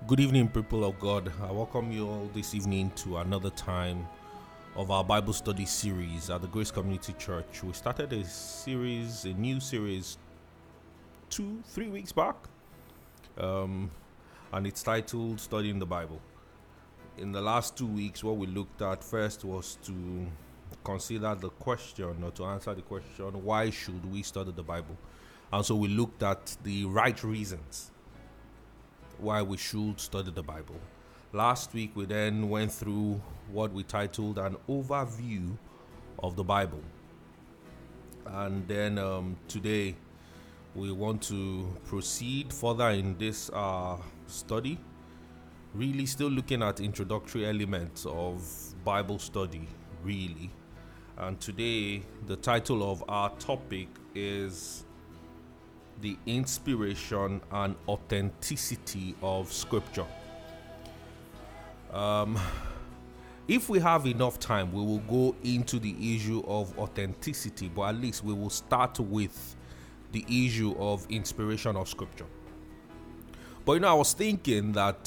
Good evening, people of God. I welcome you all this evening to another time of our Bible study series at the Grace Community Church. We started a new series 2-3 weeks back, and it's titled Studying the Bible. In the last 2 weeks, what we looked at first was to consider the question, or to answer the question, why should we study the Bible? And so we looked at the right reasons why we should study the Bible. Last week we then went through what we titled an overview of the Bible, and then today we want to proceed further in this study, really still looking at introductory elements of Bible study, really. And today the title of our topic is the inspiration and authenticity of Scripture. If we have enough time, we will go into the issue of authenticity, but at least we will start with the issue of inspiration of Scripture. But I was thinking that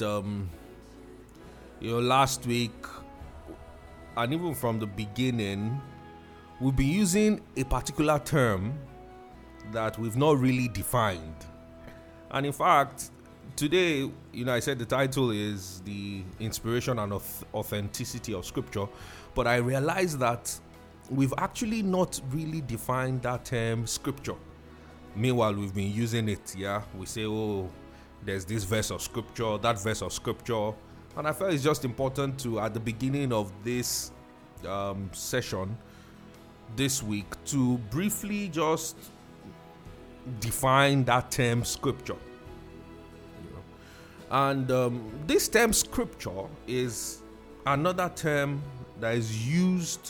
last week, and even from the beginning, we've been using a particular term that we've not really defined. And in fact, today, I said the title is the inspiration and authenticity of Scripture, but I realized that we've actually not really defined that term Scripture. Meanwhile, we've been using it, we say, there's this verse of Scripture, that verse of Scripture, and I felt it's just important to, at the beginning of this session this week, to briefly just define that term Scripture. And this term Scripture is another term that is used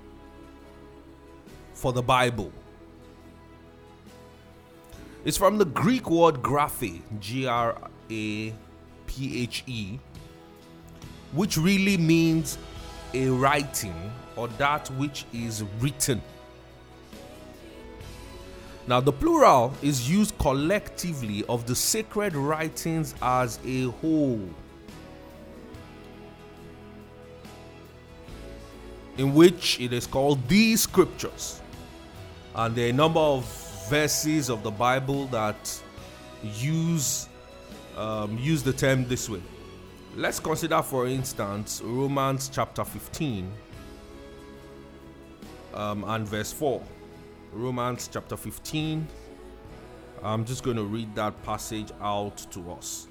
for the Bible. It's from the Greek word graphe, Graphe, which really means a writing or that which is written. Now, the plural is used collectively of the sacred writings as a whole, in which it is called the Scriptures. And there are a number of verses of the Bible that use the term this way. Let's consider, for instance, Romans chapter 15 and verse 4. Romans chapter 15. I'm just going to read that passage out to us,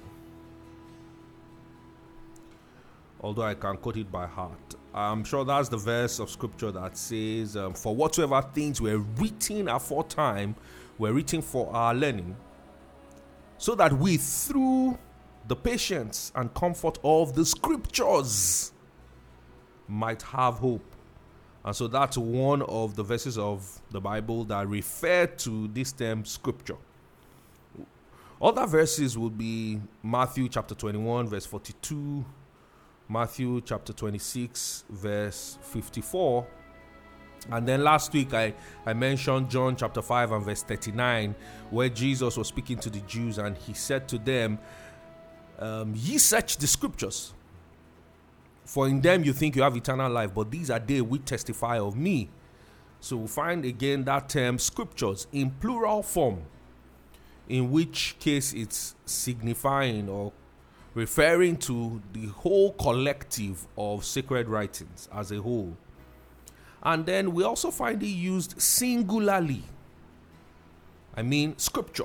although I can quote it by heart. I'm sure that's the verse of Scripture that says, for whatsoever things were written aforetime were written for our learning, so that we, through the patience and comfort of the Scriptures, might have hope. And so that's one of the verses of the Bible that refer to this term Scripture. Other verses would be Matthew chapter 21 verse 42, Matthew chapter 26 verse 54, and then last week I mentioned John chapter 5 and verse 39, where Jesus was speaking to the Jews and he said to them, ye search the Scriptures, for in them you think you have eternal life, but these are they which testify of me. So we find again that term Scriptures in plural form, in which case it's signifying or referring to the whole collective of sacred writings as a whole. And then we also find it used singularly, Scripture,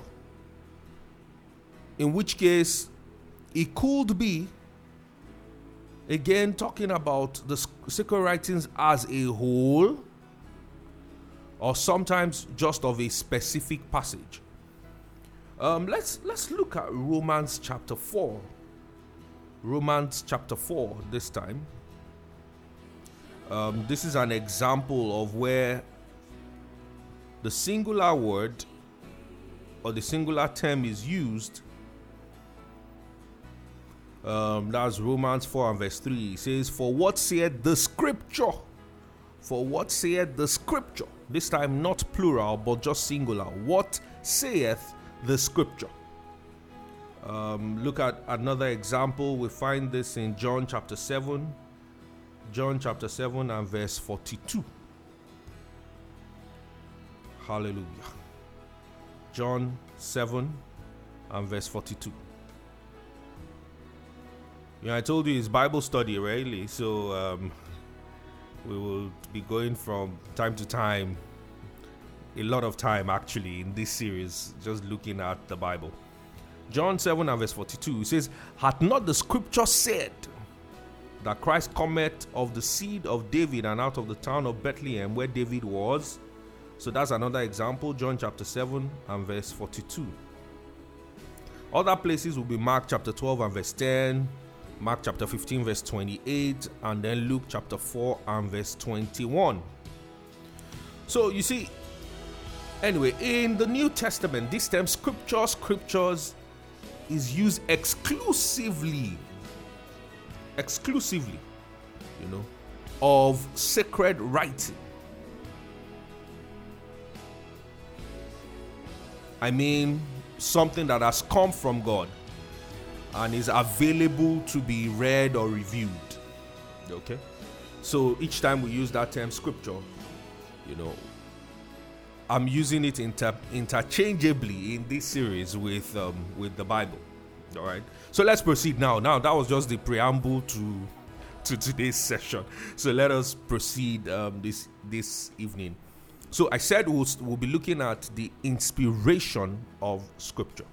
in which case it could be again talking about the sacred writings as a whole, or sometimes just of a specific passage. Let's look at Romans chapter 4. Romans chapter 4 this time. This is an example of where the singular word or the singular term is used. That's Romans 4 and verse 3. It says, for what saith the Scripture? For what saith the Scripture? This time not plural, but just singular. What saith the Scripture? Look at another example. We find this in John chapter 7. John chapter 7 and verse 42. Hallelujah. John 7 and verse 42. I told you it's Bible study, really. So we will be going from time to time, a lot of time actually, in this series, just looking at the Bible. John 7 and verse 42, it says, "Hath not the scripture said that Christ cometh of the seed of David and out of the town of Bethlehem where David was?" So that's another example, John chapter 7 and verse 42. Other places will be Mark chapter 12 and verse 10, Mark chapter 15 verse 28, and then Luke chapter 4 and verse 21. So you see, anyway, in the New Testament, this term scriptures is used exclusively, of sacred writing. I mean, something that has come from God and is available to be read or reviewed. Okay? So each time we use that term scripture, I'm using it interchangeably in this series with the Bible. All right? So let's proceed now. Now, that was just the preamble to today's session. So let us proceed this evening. So I said we'll be looking at the inspiration of Scripture.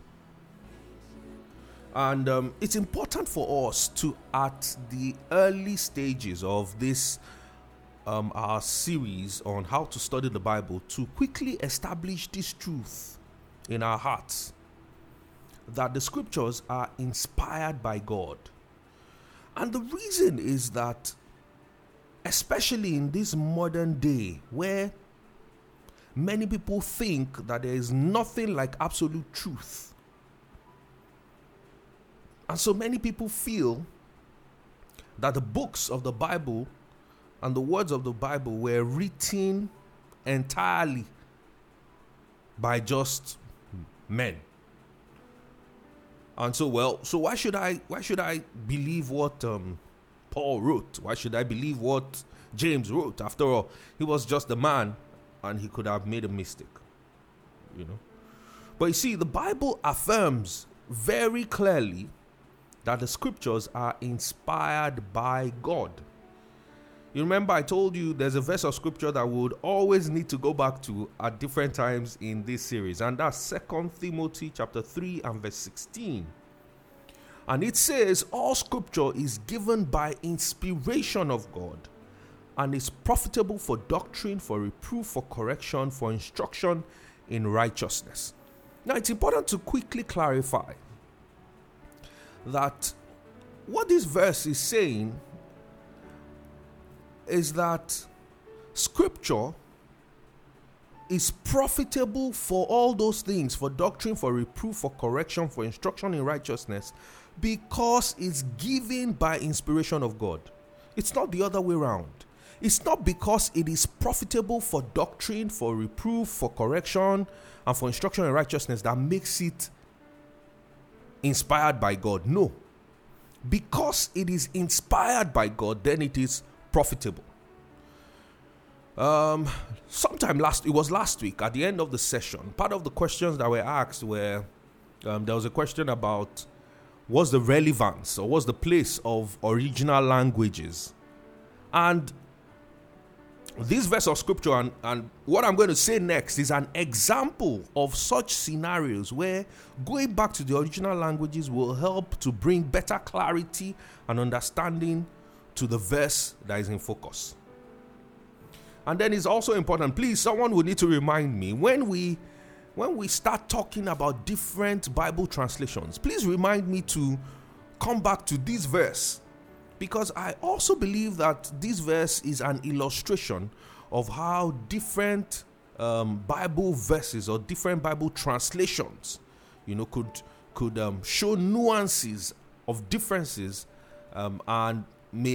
And it's important for us to, at the early stages of this our series on how to study the Bible, to quickly establish this truth in our hearts, that the Scriptures are inspired by God. And the reason is that, especially in this modern day where many people think that there is nothing like absolute truth, and so many people feel that the books of the Bible and the words of the Bible were written entirely by just men. And so why should I believe what Paul wrote? Why should I believe what James wrote? After all, he was just a man and he could have made a mistake. But you see, the Bible affirms very clearly that the Scriptures are inspired by God. You remember I told you there's a verse of Scripture that we would always need to go back to at different times in this series, and that's 2 Timothy chapter 3 and verse 16. And it says, "All Scripture is given by inspiration of God and is profitable for doctrine, for reproof, for correction, for instruction in righteousness." Now it's important to quickly clarify that what this verse is saying is that Scripture is profitable for all those things, for doctrine, for reproof, for correction, for instruction in righteousness, because it's given by inspiration of God. It's not the other way around. It's not because it is profitable for doctrine, for reproof, for correction, and for instruction in righteousness that makes it inspired by God. No. Because it is inspired by God, then it is profitable. It was last week at the end of the session, part of the questions that were asked were, there was a question about what's the relevance or what's the place of original languages. And this verse of Scripture and what I'm going to say next is an example of such scenarios where going back to the original languages will help to bring better clarity and understanding to the verse that is in focus. And then it's also important, please, someone will need to remind me, when we start talking about different Bible translations, please remind me to come back to this verse, because I also believe that this verse is an illustration of how different Bible verses or different Bible translations, could show nuances of differences, and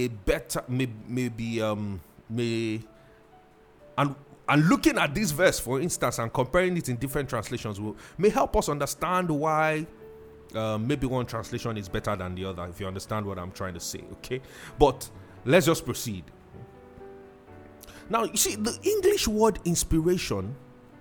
and looking at this verse, for instance, and comparing it in different translations may help us understand why Maybe one translation is better than the other, if you understand what I'm trying to say, okay? But let's just proceed. Now, you see, the English word inspiration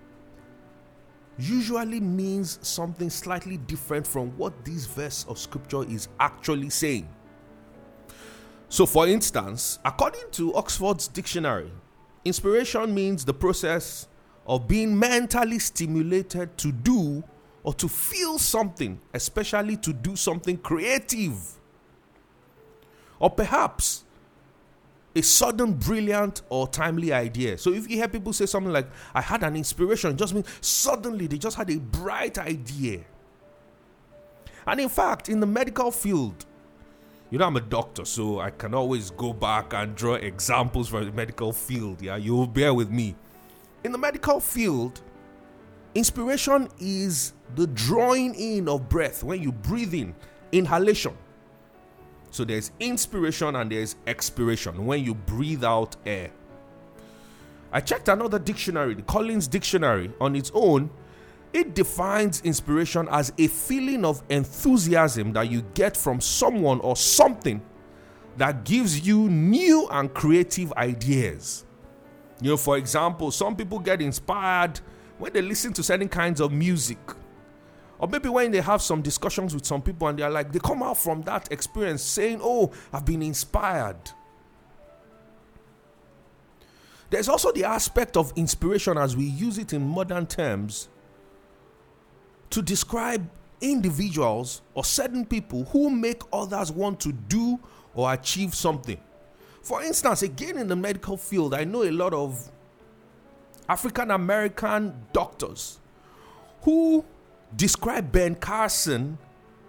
usually means something slightly different from what this verse of scripture is actually saying. So, for instance, according to Oxford's dictionary, inspiration means the process of being mentally stimulated to do or to feel something, especially to do something creative. Or perhaps a sudden, brilliant, or timely idea. So if you hear people say something like, I had an inspiration, it just means suddenly they just had a bright idea. And in fact, in the medical field, you know, I'm a doctor, so I can always go back and draw examples from the medical field. Yeah, you'll bear with me. In the medical field, inspiration is the drawing in of breath when you breathe in, inhalation. So there's inspiration and there's expiration when you breathe out air. I checked another dictionary, the Collins Dictionary, on its own. It defines inspiration as a feeling of enthusiasm that you get from someone or something that gives you new and creative ideas. You know, for example, some people get inspired when they listen to certain kinds of music. Or maybe when they have some discussions with some people and they're like, they come out from that experience saying, oh, I've been inspired. There's also the aspect of inspiration as we use it in modern terms to describe individuals or certain people who make others want to do or achieve something. For instance, again in the medical field, I know a lot of African American doctors who describe Ben Carson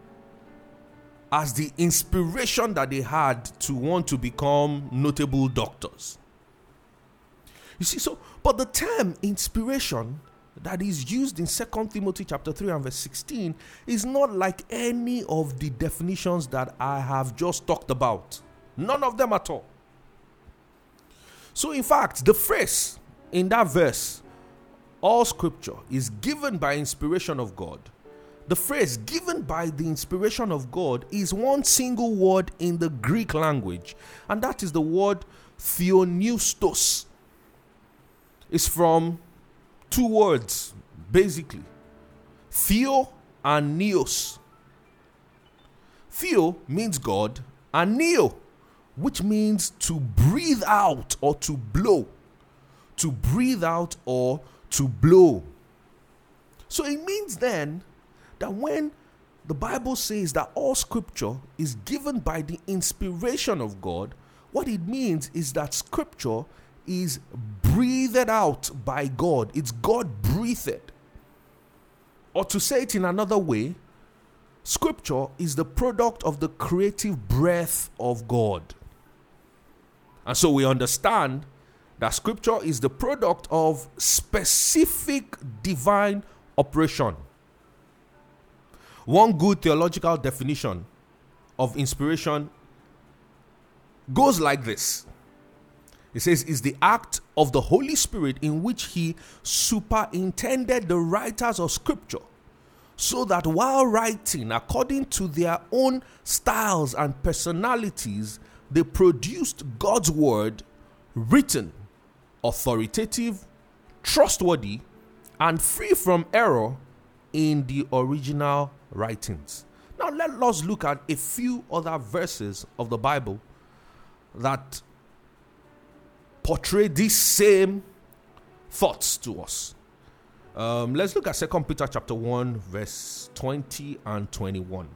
as the inspiration that they had to want to become notable doctors. You see, so, but the term inspiration that is used in 2 Timothy chapter 3 and verse 16 is not like any of the definitions that I have just talked about. None of them at all. So in fact, the phrase in that verse, all scripture is given by inspiration of God. The phrase given by the inspiration of God is one single word in the Greek language, and that is the word theopneustos. It's from two words, basically. Theo and neos. Theo means God, and neo, which means to breathe out or to blow. To breathe out or to blow. So it means then that when the Bible says that all scripture is given by the inspiration of God, what it means is that scripture is breathed out by God. It's God breathed. Or to say it in another way, scripture is the product of the creative breath of God. And so we understand that scripture is the product of specific divine operation. One good theological definition of inspiration goes like this. It says, it's the act of the Holy Spirit in which he superintended the writers of scripture so that while writing according to their own styles and personalities, they produced God's word written, authoritative, trustworthy, and free from error in the original writings. Now let us look at a few other verses of the Bible that portray these same thoughts to us. Let's look at 2 Peter chapter 1 verse 20 and 21.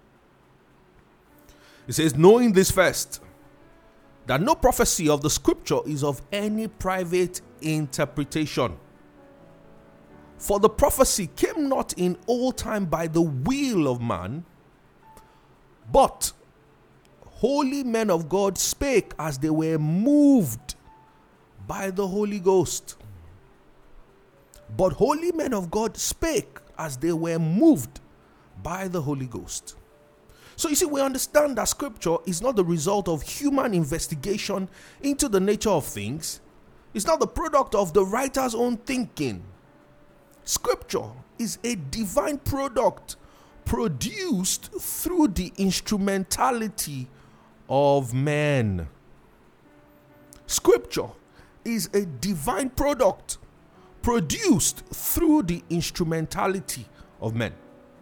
It says, knowing this first, that no prophecy of the scripture is of any private interpretation. For the prophecy came not in old time by the will of man, but holy men of God spake as they were moved by the Holy Ghost. But holy men of God spake as they were moved by the Holy Ghost. So you see, we understand that scripture is not the result of human investigation into the nature of things. It's not the product of the writer's own thinking. Scripture is a divine product produced through the instrumentality of men. Scripture is a divine product produced through the instrumentality of men.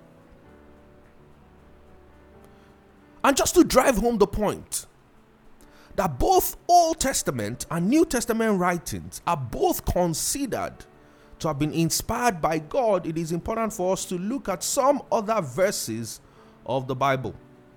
And just to drive home the point that both Old Testament and New Testament writings are both considered to have been inspired by God, it is important for us to look at some other verses of the Bible.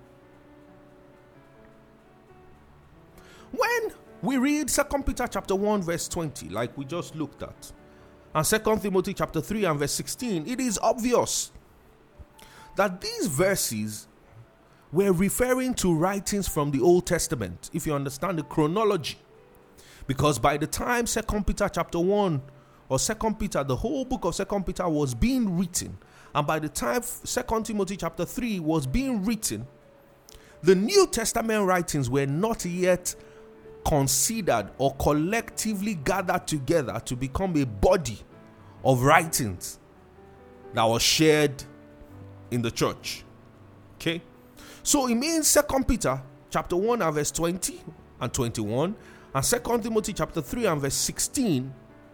When we read 2 Peter chapter 1 verse 20, like we just looked at, and 2 Timothy chapter 3 and verse 16, it is obvious that these verses were referring to writings from the Old Testament, if you understand the chronology. Because by the time 2 Peter chapter 1 or 2 Peter, the whole book of 2 Peter was being written, and by the time 2 Timothy chapter 3 was being written, the New Testament writings were not yet considered or collectively gathered together to become a body of writings that was shared in the church. Okay? So it means 2 Peter chapter 1 and verse 20 and 21 and 2 Timothy chapter 3 and verse 16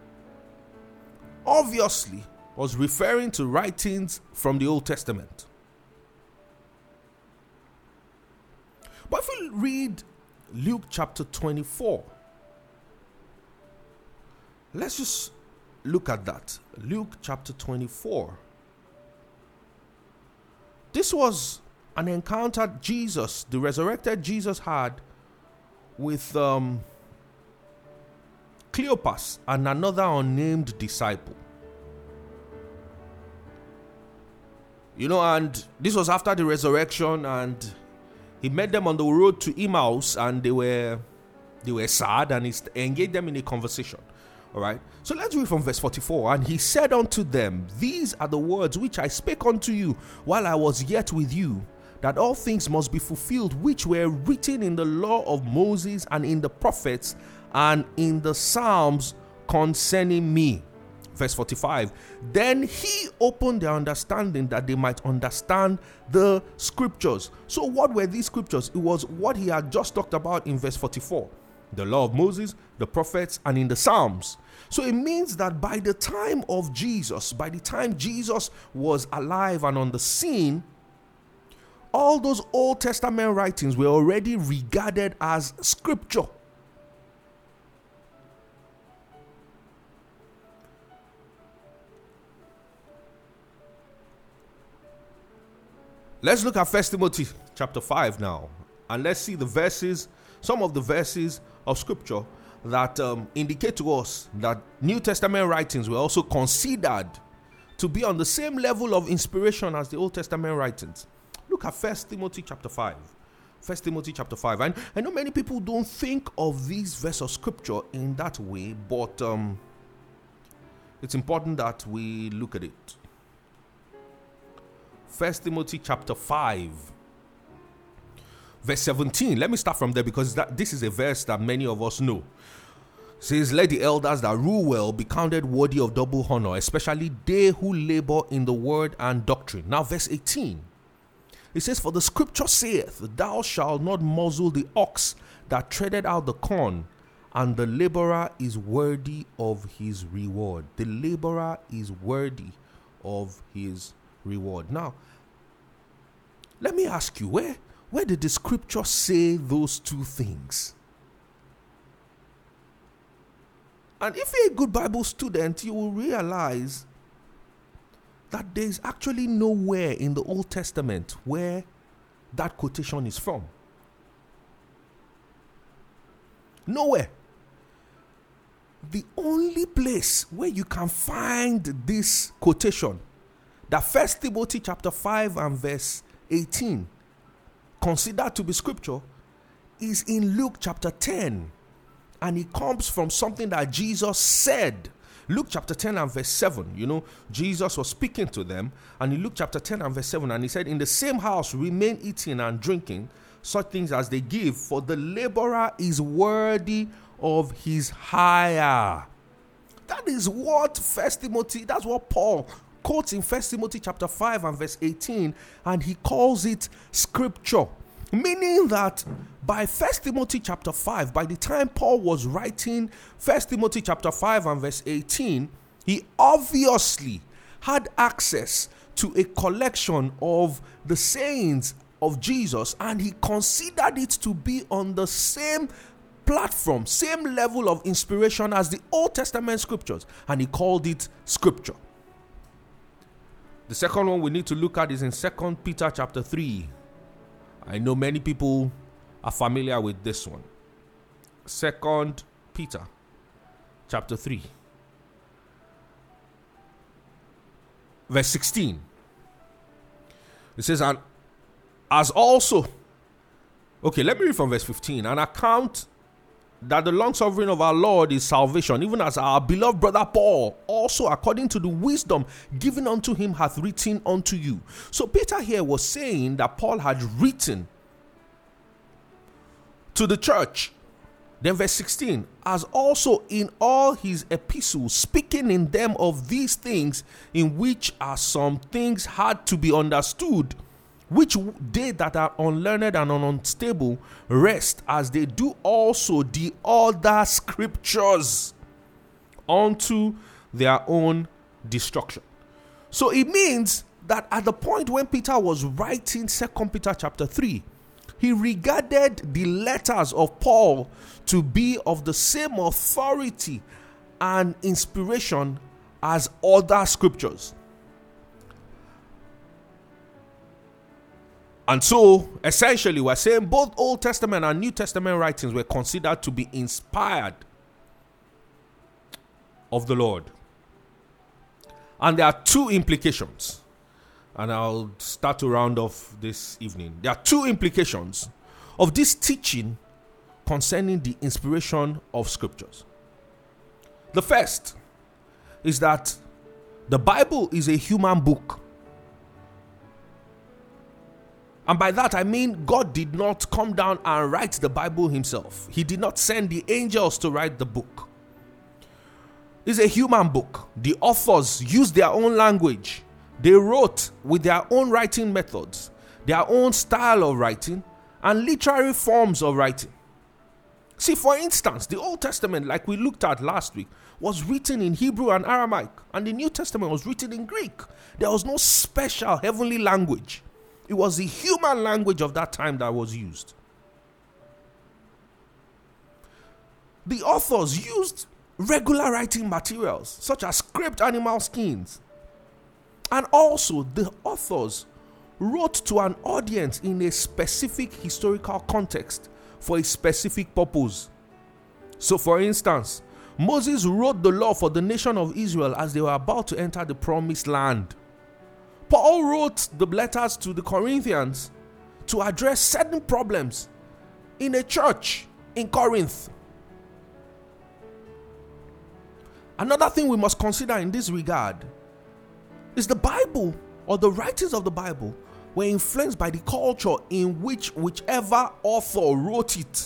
obviously was referring to writings from the Old Testament. But if we read Luke chapter 24, let's just look at that. Luke chapter 24. This was an encounter Jesus, the resurrected Jesus, had with Cleopas and another unnamed disciple. And this was after the resurrection, and he met them on the road to Emmaus, and they were sad, and he engaged them in a conversation. All right. So let's read from verse 44. And he said unto them, These are the words which I spake unto you while I was yet with you, that all things must be fulfilled which were written in the law of Moses and in the prophets and in the Psalms concerning me. Verse 45. Then he opened their understanding that they might understand the scriptures. So what were these scriptures? It was what he had just talked about in verse 44. The law of Moses, the prophets, and in the Psalms. So it means that by the time of Jesus, by the time Jesus was alive and on the scene, all those Old Testament writings were already regarded as scripture. Let's look at 1 Timothy chapter 5 now, and let's see the verses, some of the verses of scripture that indicate to us that New Testament writings were also considered to be on the same level of inspiration as the Old Testament writings. Look at 1 Timothy chapter 5. 1 Timothy chapter 5. And I know many people don't think of these verses of scripture in that way, but it's important that we look at it. 1 Timothy chapter 5. Verse 17. Let me start from there because this is a verse that many of us know. It says, Let the elders that rule well be counted worthy of double honor, especially they who labor in the word and doctrine. Now verse 18. It says, For the scripture saith, Thou shalt not muzzle the ox that treaded out the corn, and the laborer is worthy of his reward. The laborer is worthy of his reward. Now, let me ask you, where did the scripture say those two things? And if you're a good Bible student, you will realize that there is actually nowhere in the Old Testament where that quotation is from. Nowhere. The only place where you can find this quotation, that 1 Timothy chapter 5 and verse 18, considered to be scripture, is in Luke chapter 10. And it comes from something that Jesus said. Luke chapter 10 and verse 7, Jesus was speaking to them, and in Luke chapter 10 and verse 7, and he said, In the same house remain eating and drinking such things as they give, for the laborer is worthy of his hire. That is what 1 Timothy, that's what Paul quotes in 1 Timothy chapter 5 and verse 18, and he calls it scripture. Meaning that by 1 Timothy chapter 5, by the time Paul was writing 1 Timothy chapter 5 and verse 18, he obviously had access to a collection of the sayings of Jesus, and he considered it to be on the same platform, same level of inspiration as the Old Testament scriptures, and he called it scripture. The second one we need to look at is in 2 Peter chapter 3. I know many people are familiar with this one. 2 Peter chapter 3 verse 16. It says, and as also, okay, let me read from verse 15. An account that the long suffering of our Lord is salvation, even as our beloved brother Paul also according to the wisdom given unto him hath written unto you. So Peter here was saying that Paul had written to the church. Then verse 16, as also in all his epistles, speaking in them of these things, in which are some things hard to be understood, which they that are unlearned and unstable rest, as they do also the other scriptures, unto their own destruction. So it means that at the point when Peter was writing 2 Peter chapter 3, he regarded the letters of Paul to be of the same authority and inspiration as other scriptures. And so, essentially, we're saying both Old Testament and New Testament writings were considered to be inspired of the Lord. And there are two implications. And I'll start to round off this evening. There are two implications of this teaching concerning the inspiration of scriptures. The first is that the Bible is a human book. And by that I mean God did not come down and write the Bible himself. He did not send the angels to write the book. It's a human book. The authors used their own language. They wrote with their own writing methods, their own style of writing, and literary forms of writing. See, for instance, the Old Testament, like we looked at last week, was written in Hebrew and Aramaic, and the New Testament was written in Greek. There was no special heavenly language. It was the human language of that time that was used. The authors used regular writing materials, such as scraped animal skins. And also, the authors wrote to an audience in a specific historical context for a specific purpose. So, for instance, Moses wrote the law for the nation of Israel as they were about to enter the promised land. Paul wrote the letters to the Corinthians to address certain problems in a church in Corinth. Another thing we must consider in this regard is the Bible, or the writings of the Bible, were influenced by the culture in whichever author wrote it.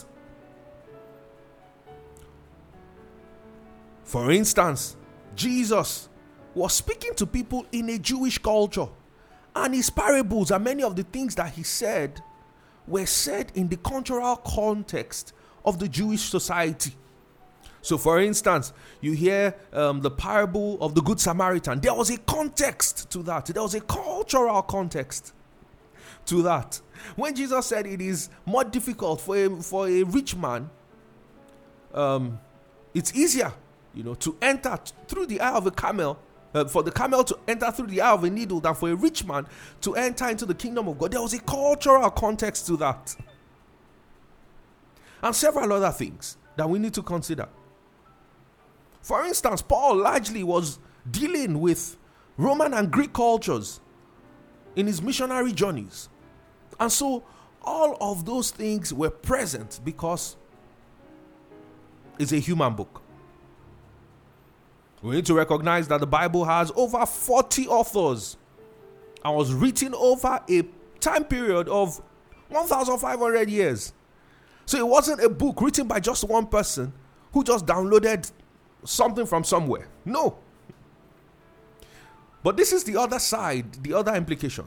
For instance, Jesus was speaking to people in a Jewish culture, and his parables and many of the things that he said were said in the cultural context of the Jewish society. So, for instance, you hear the parable of the Good Samaritan. There was a context to that. There was a cultural context to that. When Jesus said it is more difficult for a rich man, it's easier, to enter through the eye of a camel, for the camel to enter through the eye of a needle than for a rich man to enter into the kingdom of God. There was a cultural context to that. And several other things that we need to consider. For instance, Paul largely was dealing with Roman and Greek cultures in his missionary journeys. And so all of those things were present because it's a human book. We need to recognize that the Bible has over 40 authors and was written over a time period of 1,500 years. So it wasn't a book written by just one person who just downloaded something from somewhere. No. But this is the other side, the other implication.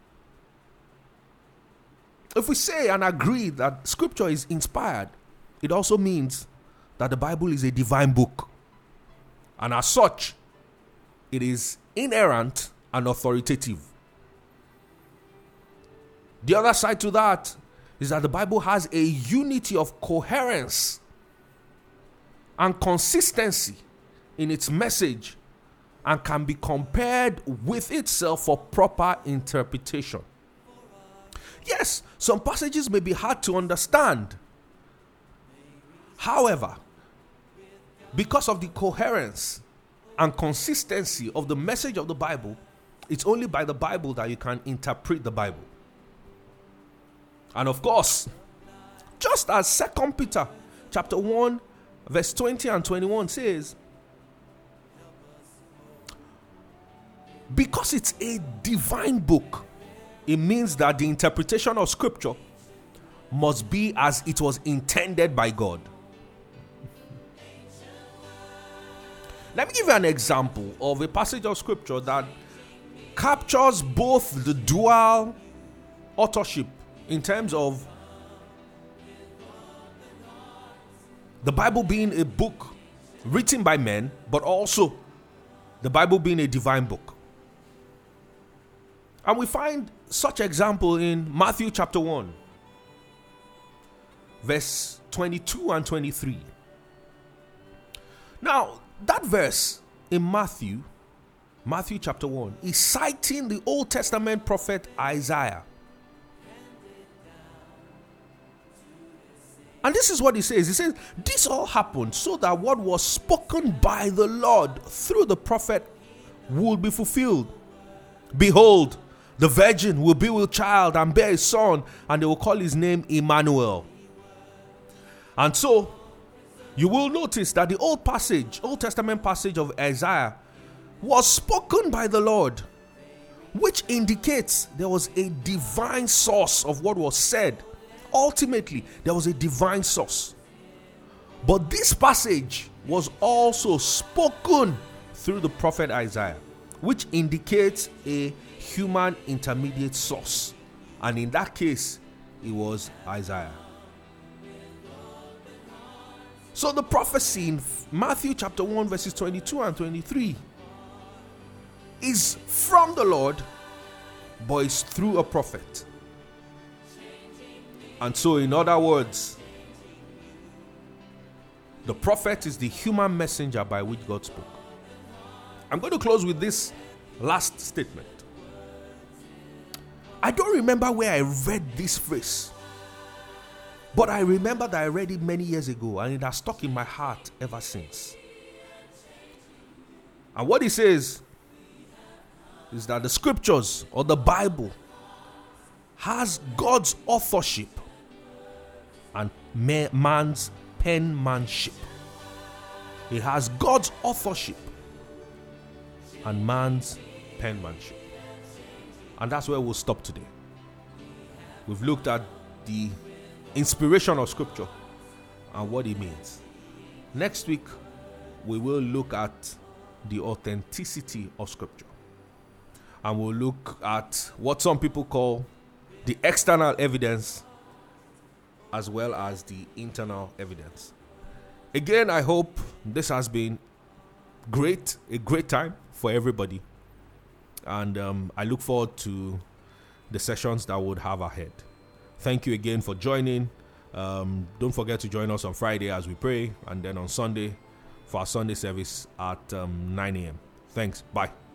If we say and agree that scripture is inspired, it also means that the Bible is a divine book. And as such, it is inerrant and authoritative. The other side to that is that the Bible has a unity of coherence and consistency in its message and can be compared with itself for proper interpretation. Yes, some passages may be hard to understand. However, because of the coherence and consistency of the message of the Bible, it's only by the Bible that you can interpret the Bible. And of course, just as 2 Peter chapter 1, verse 20 and 21 says, because it's a divine book, it means that the interpretation of scripture must be as it was intended by God. Let me give you an example of a passage of scripture that captures both the dual authorship in terms of the Bible being a book written by men, but also the Bible being a divine book. And we find such example in Matthew chapter 1, verse 22 and 23. Now, that verse in Matthew chapter 1 is citing the Old Testament prophet Isaiah. And this is what he says. He says, this all happened so that what was spoken by the Lord through the prophet would be fulfilled. Behold, the virgin will be with child and bear a son, and they will call his name Emmanuel. And so, you will notice that the Old Testament passage of Isaiah was spoken by the Lord, which indicates there was a divine source of what was said. Ultimately, there was a divine source. But this passage was also spoken through the prophet Isaiah, which indicates a human intermediate source. And in that case, it was Isaiah. So the prophecy in Matthew chapter 1 verses 22 and 23 is from the Lord, but it's through a prophet. And so, in other words, the prophet is the human messenger by which God spoke. I'm going to close with this last statement. I don't remember where I read this phrase, but I remember that I read it many years ago, and it has stuck in my heart ever since. And what he says is that the scriptures or the Bible has God's authorship and man's penmanship. It has God's authorship and man's penmanship. And that's where we'll stop today. We've looked at the inspiration of scripture and what it means. Next week, we will look at the authenticity of scripture. And we'll look at what some people call the external evidence as well as the internal evidence. Again, I hope this has been a great time for everybody. And I look forward to the sessions that we'll have ahead. Thank you again for joining. Don't forget to join us on Friday as we pray, and then on Sunday for our Sunday service at 9 a.m. Thanks. Bye.